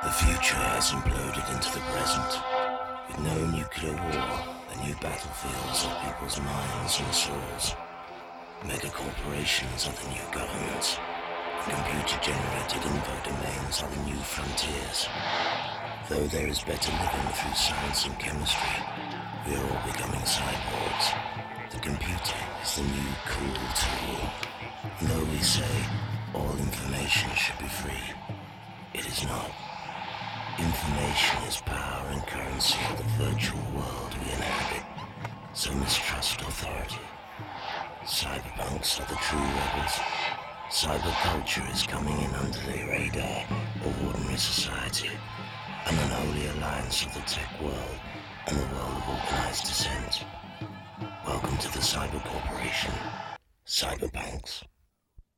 The future has imploded into the present. With no nuclear war, the new battlefields are people's minds and souls. Mega corporations are the new governments. Computer-generated info domains are the new frontiers. Though there is better living through science and chemistry, we are all becoming cyborgs. The computer is the new cool tool. And though we say all information should be free, it is not. Information is power and currency of the virtual world we inhabit, so mistrust authority. Cyberpunks are the true rebels. Cyberculture is coming in under the radar of ordinary society, an unholy alliance of the tech world and the world of organized dissent. Welcome to the Cyber Corporation, Cyberpunks.